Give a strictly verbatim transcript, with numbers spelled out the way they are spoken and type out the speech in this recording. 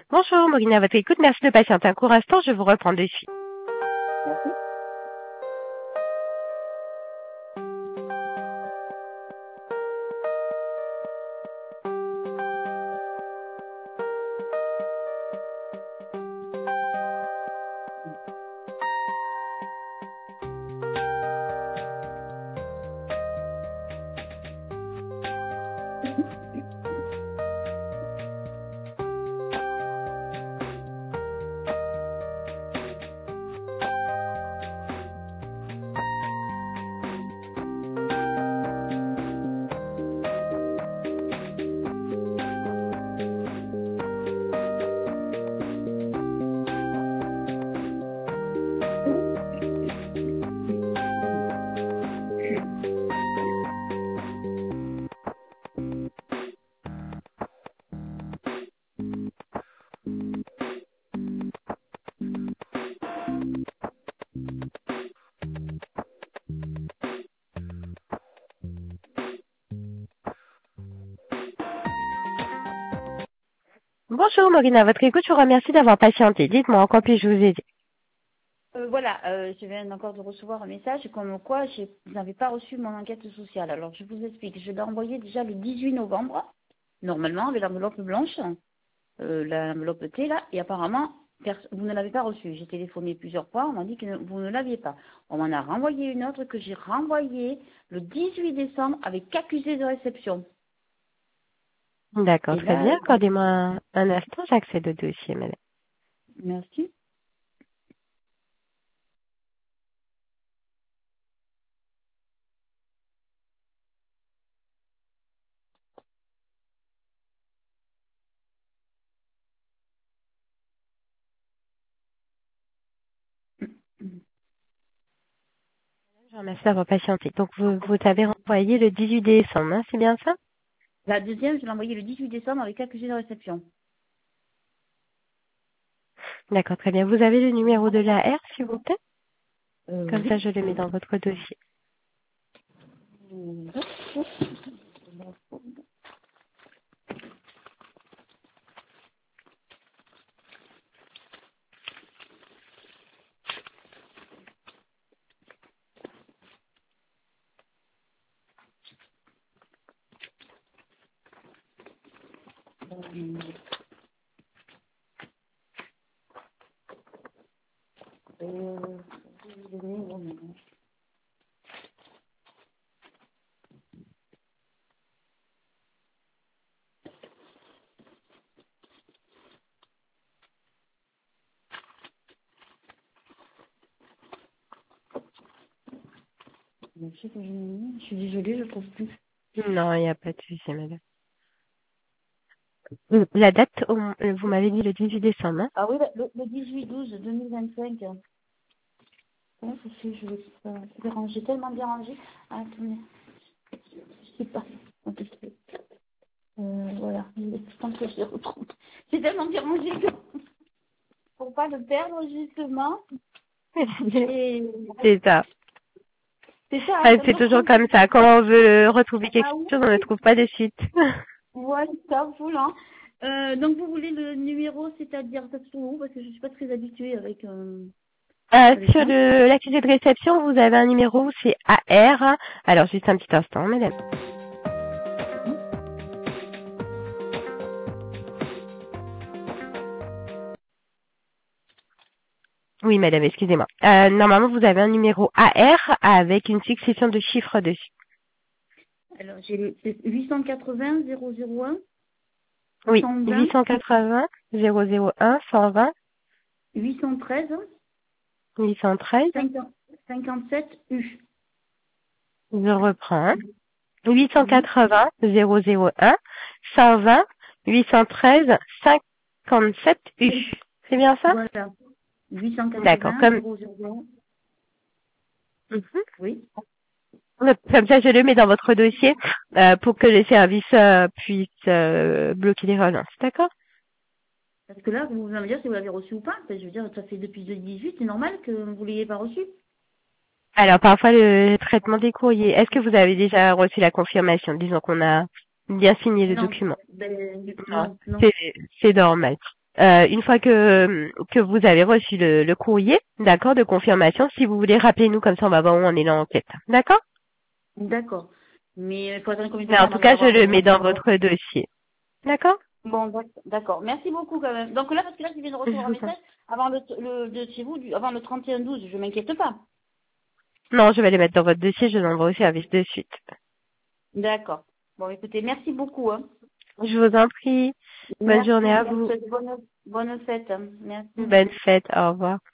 Bonjour, Maureen, à votre écoute. Merci de patienter un court instant. Je vous reprends de suite. Merci. Bonjour, Maureen, à votre écoute. Je vous remercie d'avoir patienté. Dites-moi, en quoi puis-je vous aider? Euh, voilà, euh, je viens encore de recevoir un message comme quoi je n'avais pas reçu mon enquête sociale. Alors je vous explique, je l'ai envoyé déjà le dix-huit novembre, normalement avec l'enveloppe blanche, euh, l'enveloppe T là, et apparemment pers- vous ne l'avez pas reçue. J'ai téléphoné plusieurs fois, on m'a dit que ne- vous ne l'aviez pas. On m'en a renvoyé une autre que j'ai renvoyée le dix-huit décembre avec accusé de réception. D'accord, Et très là, bien. euh, Accordez-moi un, un instant, j'accède au dossier, madame. merci. Je vous remercie d'avoir patienté. Donc, vous, vous avez renvoyé le dix-huit décembre, hein, c'est bien ça? La deuxième, je l'ai envoyée le dix-huit décembre avec accusé de réception. D'accord, très bien. Vous avez le numéro de la R, s'il vous plaît? Euh, Comme ça, je le mets oui. dans votre dossier. Euh, je sais que je je suis désolée, je trouve plus. Non, il n'y a pas de souci, madame. Euh, La date, au- euh, vous m'avez dit le dix-huit décembre, hein? Ah oui, bah, le, le dix-huit douze deux mille vingt-cinq. Comment ça fait, je vais pas. C'est bien rangé, tellement bien rangé. Ah, attendez, je sais pas. Attendez. Euh, voilà, je pense que je les retrouve. C'est tellement bien rangé que pour pas le perdre justement. Et C'est ça. c'est ça, hein, Ah, ça c'est me toujours prend. comme ça. Quand on veut retrouver quelque Ah oui, chose, on ne trouve pas de suite. ouais, ça fout là. Euh, donc vous voulez le numéro, c'est-à-dire ça se trouve où? Parce que je suis pas très habituée avec euh, Euh, avec sur ça. le l'accusé de réception, vous avez un numéro, c'est A R. Alors, juste un petit instant, madame. Oui, madame, excusez-moi. Euh, normalement, vous avez un numéro A R avec une succession de chiffres dessus. Alors j'ai le c'est huit cent quatre-vingts zéro zéro un Oui, cent vingt huit cent quatre-vingts zéro zéro un cent vingt huit cent treize huit cent treize. cinquante-sept U. Je reprends. huit cent quatre-vingts zéro zéro un cent vingt huit cent treize cinquante-sept U. C'est bien ça? Voilà. D'accord. huit cent quatre-vingts Comme, zéro zéro un. Mhm. Oui. Comme ça, je le mets dans votre dossier euh, pour que les services euh, puissent euh, bloquer les relances. D'accord? Parce que là, vous allez me dire si vous l'avez reçu ou pas. Parce que je veux dire, ça fait depuis le dix-huit, c'est normal que vous ne l'ayez pas reçu. Alors, parfois, le traitement des courriers. Est-ce que vous avez déjà reçu la confirmation? Disons qu'on a bien signé le Non. document. Ben, Non, non, non. c'est c'est normal. euh, une fois que que vous avez reçu le, le courrier, d'accord, de confirmation, si vous voulez, rappelez-nous comme ça, on va voir où on est dans l'enquête. D'accord? D'accord. Mais il faut attendre combien de Mais en temps tout avant cas, je d'avoir le le... mets dans votre dossier. D'accord? Bon, d'ac- d'accord. Merci beaucoup quand même. Donc là, parce que là, je viens de Je recevoir un vous en- message avant le, le de chez vous, du- avant le trente et un douze. Je m'inquiète pas. Non, je vais les mettre dans votre dossier, je l'envoie au service de suite. D'accord. Bon, écoutez, merci beaucoup. Hein. Je vous en prie. Bonne Merci. journée à Je vous vous. souhaite bonne, bonne fête. Hein. Merci. Bonne fête. Au revoir.